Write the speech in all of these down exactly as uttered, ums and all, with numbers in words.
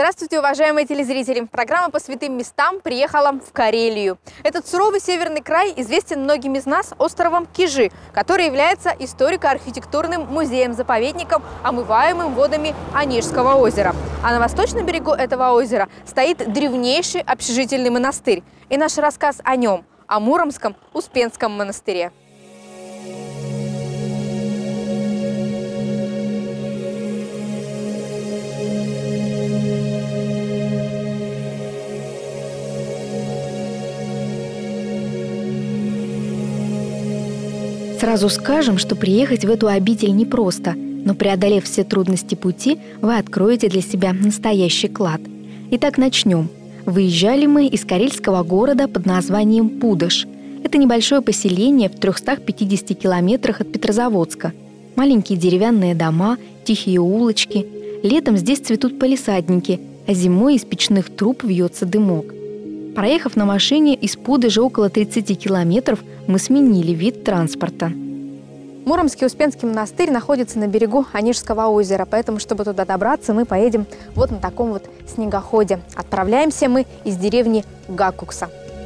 Здравствуйте, уважаемые телезрители! Программа по святым местам приехала в Карелию. Этот суровый северный край известен многим из нас островом Кижи, который является историко-архитектурным музеем-заповедником, омываемым водами Онежского озера. А на восточном берегу этого озера стоит древнейший общежительный монастырь. И наш рассказ о нем, о Муромском Успенском монастыре. Сразу скажем, что приехать в эту обитель непросто, но преодолев все трудности пути, вы откроете для себя настоящий клад. Итак, начнем. Выезжали мы из карельского города под названием Пудож. Это небольшое поселение в трёхстах пятидесяти километрах от Петрозаводска. Маленькие деревянные дома, тихие улочки. Летом здесь цветут палисадники, а зимой из печных труб вьется дымок. Проехав на машине из Пудожа около тридцати километров, мы сменили вид транспорта. Муромский Успенский монастырь находится на берегу Онежского озера, поэтому, чтобы туда добраться, мы поедем вот на таком вот снегоходе. Отправляемся мы из деревни Гакукса.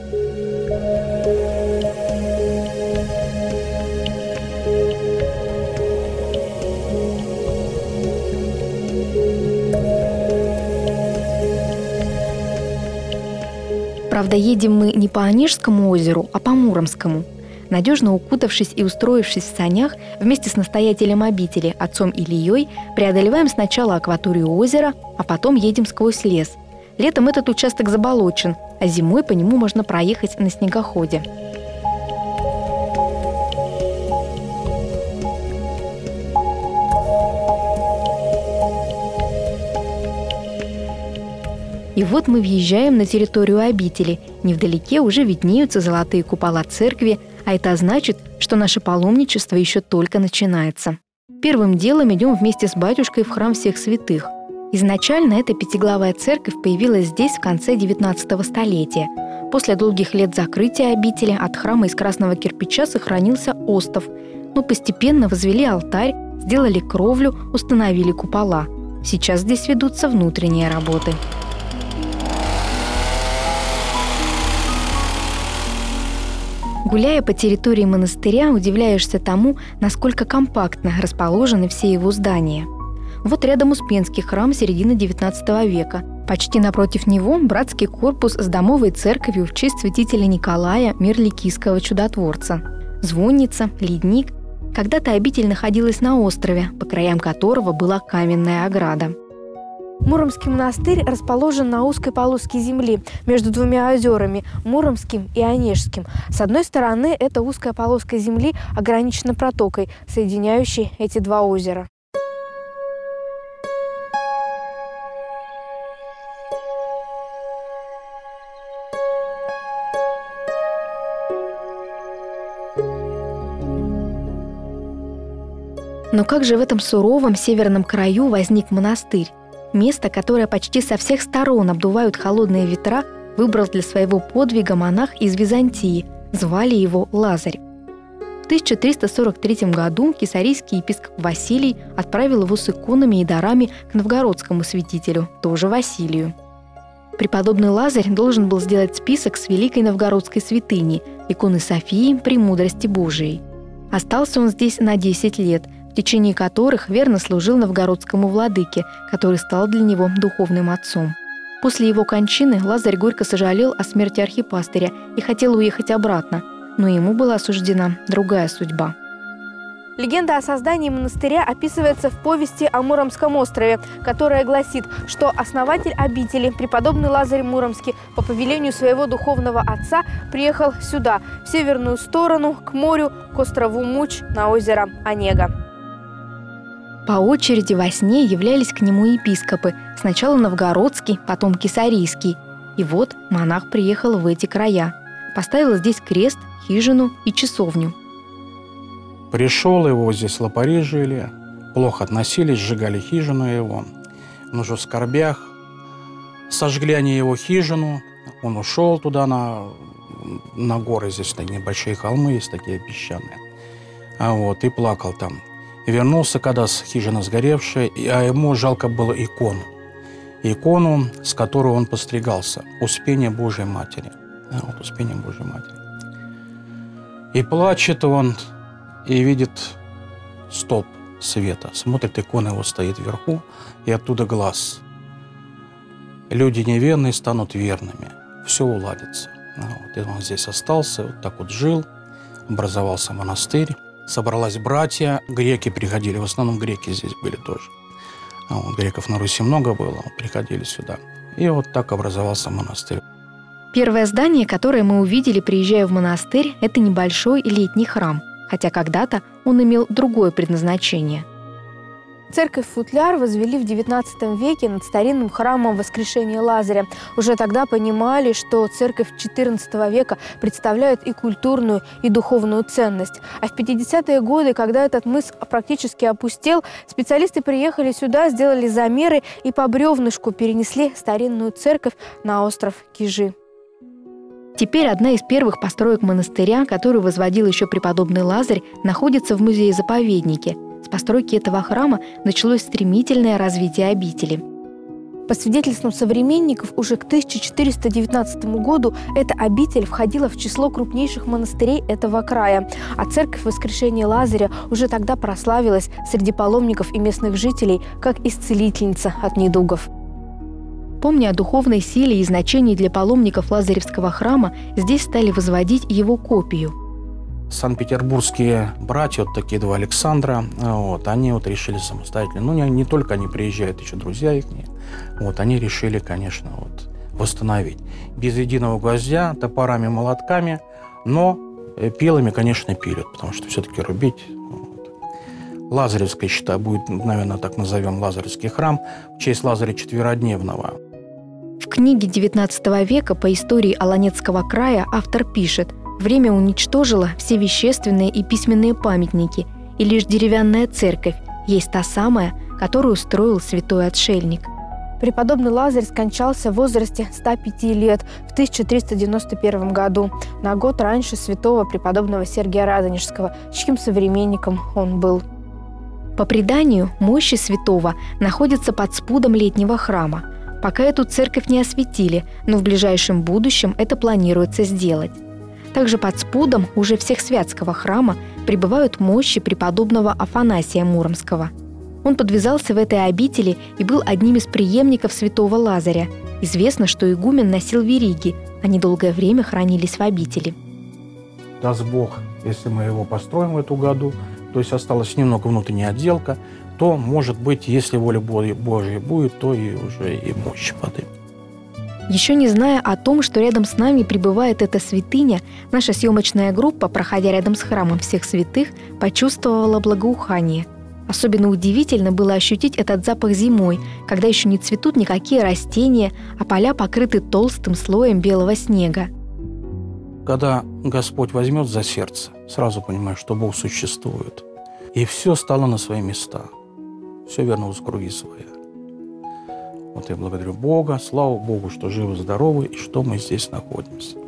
Правда, едем мы не по Онежскому озеру, а по Муромскому. Надежно укутавшись и устроившись в санях, вместе с настоятелем обители, отцом Ильей, преодолеваем сначала акваторию озера, а потом едем сквозь лес. Летом этот участок заболочен, а зимой по нему можно проехать на снегоходе. И вот мы въезжаем на территорию обители. Невдалеке уже виднеются золотые купола церкви, а это значит, что наше паломничество еще только начинается. Первым делом идем вместе с батюшкой в храм всех святых. Изначально эта пятиглавая церковь появилась здесь в конце девятнадцатого столетия. После долгих лет закрытия обители от храма из красного кирпича сохранился остов, но постепенно возвели алтарь, сделали кровлю, установили купола. Сейчас здесь ведутся внутренние работы. Гуляя по территории монастыря, удивляешься тому, насколько компактно расположены все его здания. Вот рядом Успенский храм середины девятнадцатого века. Почти напротив него братский корпус с домовой церковью в честь святителя Николая Мирликийского чудотворца. Звонница, ледник. Когда-то обитель находилась на острове, по краям которого была каменная ограда. Муромский монастырь расположен на узкой полоске земли между двумя озерами – Муромским и Онежским. С одной стороны, эта узкая полоска земли ограничена протокой, соединяющей эти два озера. Но как же в этом суровом северном краю возник монастырь? Место, которое почти со всех сторон обдувают холодные ветра, выбрал для своего подвига монах из Византии. Звали его Лазарь. В тысяча триста сорок третьем году кесарийский епископ Василий отправил его с иконами и дарами к новгородскому святителю, тоже Василию. Преподобный Лазарь должен был сделать список с великой новгородской святыней, иконы Софии Премудрости Божией. Остался он здесь на десять лет, в течение которых верно служил новгородскому владыке, который стал для него духовным отцом. После его кончины Лазарь горько сожалел о смерти архипастыря и хотел уехать обратно, но ему была суждена другая судьба. Легенда о создании монастыря описывается в повести о Муромском острове, которая гласит, что основатель обители, преподобный Лазарь Муромский, по повелению своего духовного отца приехал сюда, в северную сторону, к морю, к острову Муч, на озеро Онега. По очереди во сне являлись к нему епископы, сначала новгородский, потом кесарийский. И вот монах приехал в эти края. Поставил здесь крест, хижину и часовню. Пришел его, здесь лопари жили, плохо относились, сжигали хижину его. Он уже в скорбях. Сожгли они его хижину, он ушел туда на, на горы, здесь такие небольшие холмы есть, такие песчаные. А вот, и плакал там. И вернулся, когда хижина сгоревшая, а ему жалко было икон. икону, с которой он постригался, Успение Божьей Матери. Да, вот Успение Божьей Матери. И плачет он, и видит столб света. Смотрит, икона его стоит вверху, и оттуда глаз. Люди неверные станут верными. Все уладится. Вот. И он здесь остался, вот так вот жил. Образовался монастырь. Собралась братья. Греки приходили. В основном греки здесь были тоже. А вот греков на Руси много было. Приходили сюда. И вот так образовался монастырь. Первое здание, которое мы увидели, приезжая в монастырь, это небольшой летний храм, хотя когда-то он имел другое предназначение. Церковь-футляр возвели в девятнадцатом веке над старинным храмом Воскрешения Лазаря. Уже тогда понимали, что церковь четырнадцатого века представляет и культурную, и духовную ценность. А в пятидесятые годы, когда этот мыс практически опустел, специалисты приехали сюда, сделали замеры и по бревнышку перенесли старинную церковь на остров Кижи. Теперь одна из первых построек монастыря, которую возводил еще преподобный Лазарь, находится в музее-заповеднике. С постройки этого храма началось стремительное развитие обители. По свидетельствам современников, уже к тысяча четыреста девятнадцатому году эта обитель входила в число крупнейших монастырей этого края, а церковь Воскрешения Лазаря уже тогда прославилась среди паломников и местных жителей как исцелительница от недугов. Помня о духовной силе и значении для паломников Лазаревского храма, здесь стали возводить его копию. Санкт-петербургские братья, вот такие два Александра, вот, они вот решили самостоятельно. Ну, не, не только они приезжают, еще друзья их. Вот, они решили, конечно, вот, восстановить. Без единого гвоздя, топорами, молотками, но пилами, конечно, пилят, потому что все-таки рубить. Вот. Лазаревский, считаю, будет, наверное, так назовем, Лазаревский храм в честь Лазаря Четверодневного. В книге девятнадцатого века по истории Олонецкого края автор пишет: «Время уничтожило все вещественные и письменные памятники, и лишь деревянная церковь есть та самая, которую строил святой отшельник». Преподобный Лазарь скончался в возрасте ста пяти лет в тысяча триста девяносто первом году, на год раньше святого преподобного Сергия Радонежского, чьим современником он был. По преданию, мощи святого находятся под спудом летнего храма. Пока эту церковь не осветили, но в ближайшем будущем это планируется сделать. Также под спудом уже Всехсвятского храма пребывают мощи преподобного Афанасия Муромского. Он подвязался в этой обители и был одним из преемников святого Лазаря. Известно, что игумен носил вериги, они долгое время хранились в обители. Даст Бог, если мы его построим в эту году, то есть осталась немного внутренняя отделка, то, может быть, если воля Божья будет, то и уже и мощи подымем. Еще не зная о том, что рядом с нами пребывает эта святыня, наша съемочная группа, проходя рядом с храмом всех святых, почувствовала благоухание. Особенно удивительно было ощутить этот запах зимой, когда еще не цветут никакие растения, а поля покрыты толстым слоем белого снега. Когда Господь возьмет за сердце, сразу понимаешь, что Бог существует. И все стало на свои места. Все вернулось в круги свои. Вот я благодарю Бога, слава Богу, что живы-здоровы и что мы здесь находимся.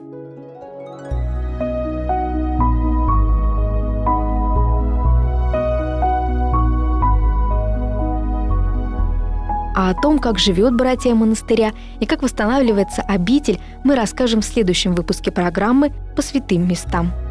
А о том, как живет братья монастыря и как восстанавливается обитель, мы расскажем в следующем выпуске программы «По святым местам».